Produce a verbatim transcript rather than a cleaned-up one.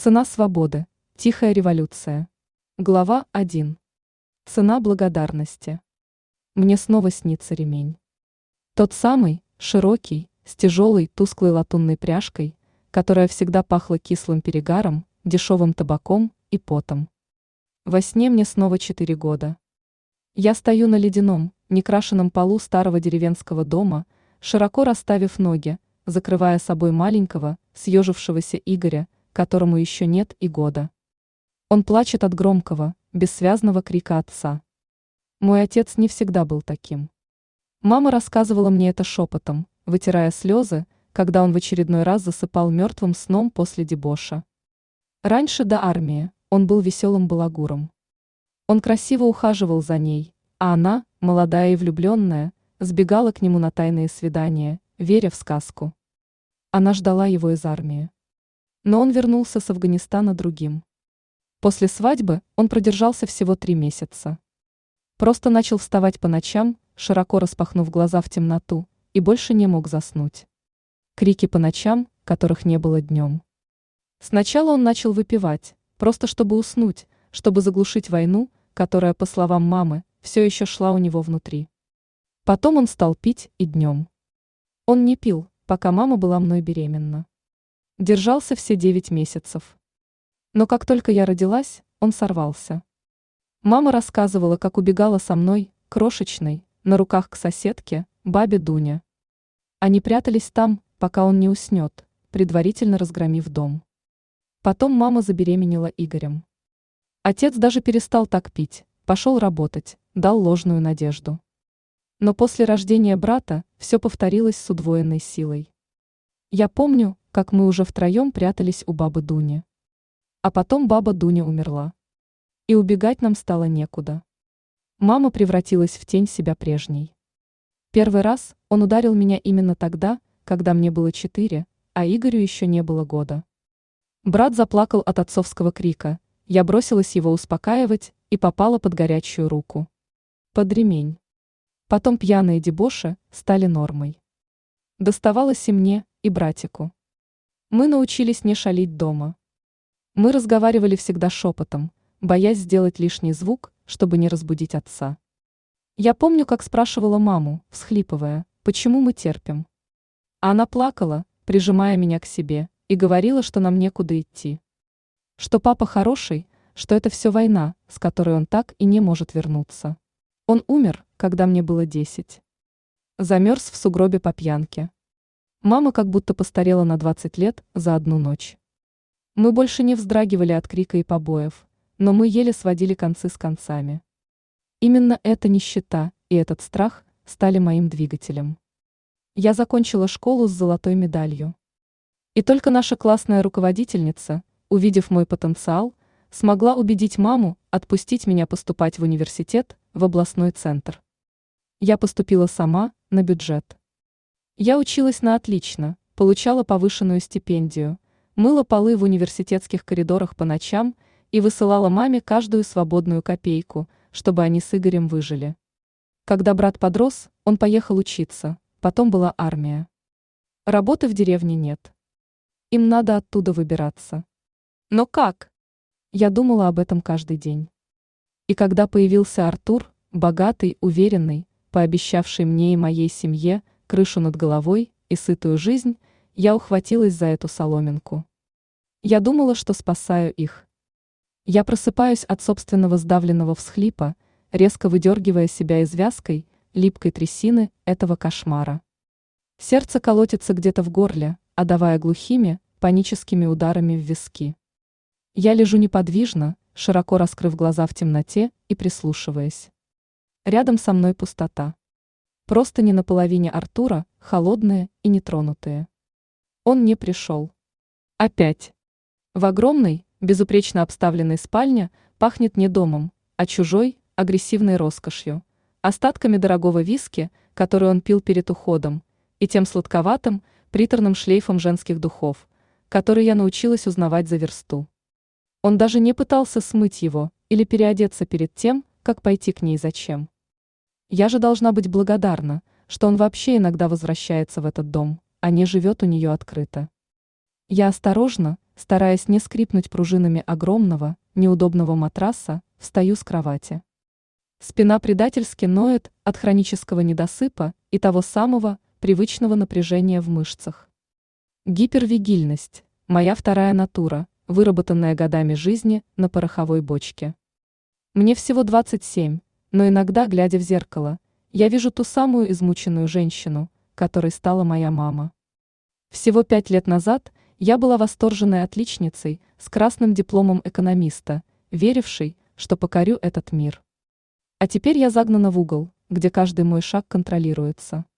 Цена свободы. Тихая революция. Глава один. Цена благодарности. Мне снова снится ремень. Тот самый, широкий, с тяжелой, тусклой латунной пряжкой, которая всегда пахла кислым перегаром, дешевым табаком и потом. Во сне мне снова четыре года. Я стою на ледяном, некрашенном полу старого деревенского дома, широко расставив ноги, закрывая собой маленького, съежившегося Игоря, которому еще нет и года. Он плачет от громкого, бессвязного крика отца. Мой отец не всегда был таким. Мама рассказывала мне это шепотом, вытирая слезы, когда он в очередной раз засыпал мертвым сном после дебоша. Раньше, до армии, он был веселым балагуром. Он красиво ухаживал за ней, а она, молодая и влюбленная, сбегала к нему на тайные свидания, веря в сказку. Она ждала его из армии. Но он вернулся с Афганистана другим. После свадьбы он продержался всего три месяца. Просто начал вставать по ночам, широко распахнув глаза в темноту, и больше не мог заснуть. Крики по ночам, которых не было днем. Сначала он начал выпивать, просто чтобы уснуть, чтобы заглушить войну, которая, по словам мамы, все еще шла у него внутри. Потом он стал пить и днем. Он не пил, пока мама была мной беременна. Держался все девять месяцев. Но как только я родилась, он сорвался. Мама рассказывала, как убегала со мной, крошечной, на руках к соседке, бабе Дуне. Они прятались там, пока он не уснет, предварительно разгромив дом. Потом мама забеременела Игорем. Отец даже перестал так пить, пошел работать, дал ложную надежду. Но после рождения брата все повторилось с удвоенной силой. Я помню, как мы уже втроем прятались у бабы Дуни. А потом баба Дуня умерла. И убегать нам стало некуда. Мама превратилась в тень себя прежней. Первый раз он ударил меня именно тогда, когда мне было четыре, а Игорю еще не было года. Брат заплакал от отцовского крика, я бросилась его успокаивать и попала под горячую руку. Под ремень. Потом пьяные дебоши стали нормой. Доставалось и мне, и братику. Мы научились не шалить дома. Мы разговаривали всегда шепотом, боясь сделать лишний звук, чтобы не разбудить отца. Я помню, как спрашивала маму, всхлипывая, почему мы терпим. А она плакала, прижимая меня к себе, и говорила, что нам некуда идти. Что папа хороший, что это все война, с которой он так и не может вернуться. Он умер, когда мне было десять. Замерз в сугробе по пьянке. Мама как будто постарела на двадцать лет за одну ночь. Мы больше не вздрагивали от крика и побоев, но мы еле сводили концы с концами. Именно эта нищета и этот страх стали моим двигателем. Я закончила школу с золотой медалью. И только наша классная руководительница, увидев мой потенциал, смогла убедить маму отпустить меня поступать в университет, в областной центр. Я поступила сама, на бюджет. Я училась на отлично, получала повышенную стипендию, мыла полы в университетских коридорах по ночам и высылала маме каждую свободную копейку, чтобы они с Игорем выжили. Когда брат подрос, он поехал учиться, потом была армия. Работы в деревне нет. Им надо оттуда выбираться. Но как? Я думала об этом каждый день. И когда появился Артур, богатый, уверенный, пообещавший мне и моей семье крышу над головой и сытую жизнь, я ухватилась за эту соломинку. Я думала, что спасаю их. Я просыпаюсь от собственного сдавленного всхлипа, резко выдергивая себя из вязкой, липкой трясины этого кошмара. Сердце колотится где-то в горле, отдавая глухими, паническими ударами в виски. Я лежу неподвижно, широко раскрыв глаза в темноте и прислушиваясь. Рядом со мной пустота. Просто не на половине Артура, холодные и нетронутые. Он не пришел. Опять. В огромной, безупречно обставленной спальне пахнет не домом, а чужой, агрессивной роскошью, остатками дорогого виски, который он пил перед уходом, и тем сладковатым, приторным шлейфом женских духов, который я научилась узнавать за версту. Он даже не пытался смыть его или переодеться перед тем, как пойти к ней зачем. Я же должна быть благодарна, что он вообще иногда возвращается в этот дом, а не живет у нее открыто. Я осторожно, стараясь не скрипнуть пружинами огромного, неудобного матраса, встаю с кровати. Спина предательски ноет от хронического недосыпа и того самого привычного напряжения в мышцах. Гипервигильность – моя вторая натура, выработанная годами жизни на пороховой бочке. Мне всего двадцать семь, но иногда, глядя в зеркало, я вижу ту самую измученную женщину, которой стала моя мама. Всего пять лет назад я была восторженной отличницей с красным дипломом экономиста, верившей, что покорю этот мир. А теперь я загнана в угол, где каждый мой шаг контролируется.